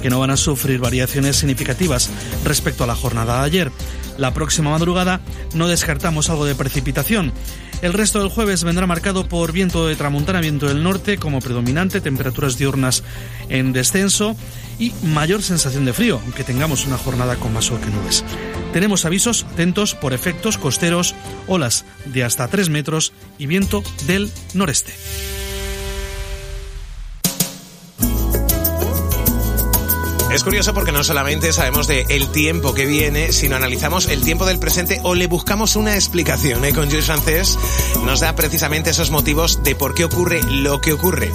que no van a sufrir variaciones significativas respecto a la jornada de ayer. La próxima madrugada no descartamos algo de precipitación. El resto del jueves vendrá marcado por viento de tramontana, viento del norte como predominante, temperaturas diurnas en descenso y mayor sensación de frío, aunque tengamos una jornada con más sol que nubes. Tenemos avisos atentos por efectos costeros, olas de hasta 3 metros y viento del noreste. Es curioso porque no solamente sabemos del tiempo que viene, sino analizamos el tiempo del presente o le buscamos una explicación. Con Jules Francés nos da precisamente esos motivos de por qué ocurre lo que ocurre.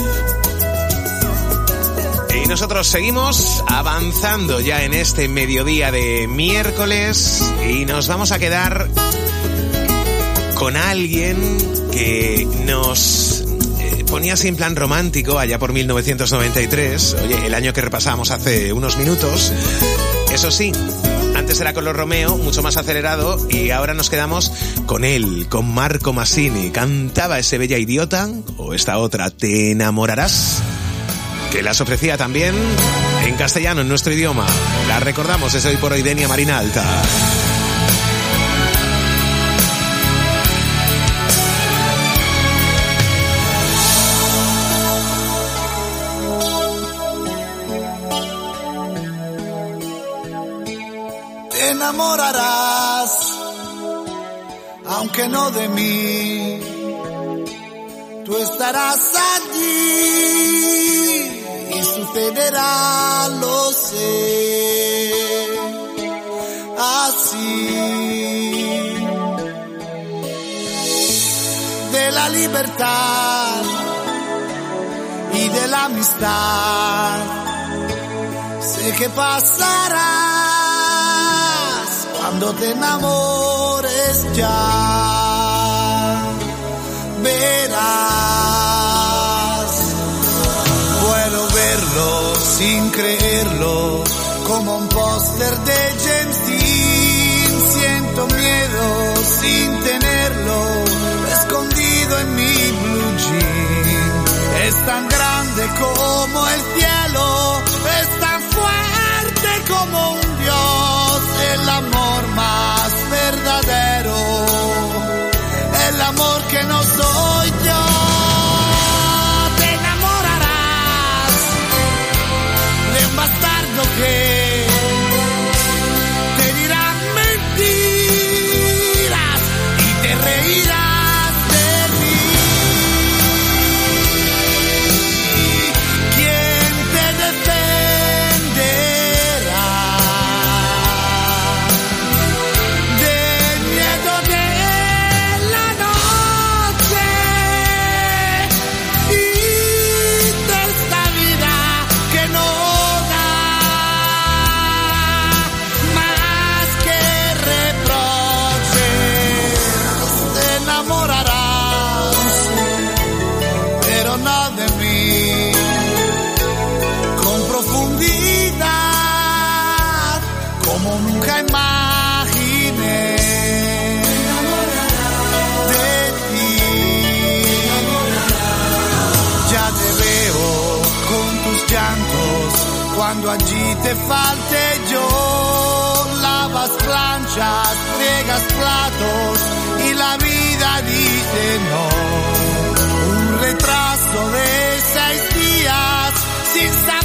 Y nosotros seguimos avanzando ya en este mediodía de miércoles y nos vamos a quedar con alguien que nos ponía así en plan romántico allá por 1993, oye, el año que repasamos hace unos minutos. Eso sí, antes era con los Romeo, mucho más acelerado, y ahora nos quedamos con él, con Marco Masini. Cantaba ese Bella Idiota, o esta otra, Te enamorarás, que las ofrecía también en castellano, en nuestro idioma. La recordamos, es Hoy por Hoy, Denia Marina Alta. Te enamorarás, aunque no de mí, tú estarás allí y sucederá, lo sé, así. De la libertad y de la amistad, sé que pasará cuando te enamores ya, verás. Puedo verlo sin creerlo, como un póster de James Dean. Siento miedo sin tenerlo, escondido en mi blue jean. Es tan grande como el cielo, es tan fuerte como un dios. El amor más verdadero, el amor que no soy yo. Te enamorarás de un bastardo que te dirá mentiras y te reirás de mí. ¿Quién te defenderá del miedo de la noche y de esta vida que no da más que reproches? Te enamorarás, pero no de mí, con profundidad como nunca imaginé. De ti ya te veo con tus llantos, cuando allí te falte yo. Lavas planchas, friegas platos y la vida dice no. Un retraso de 6 días sin saber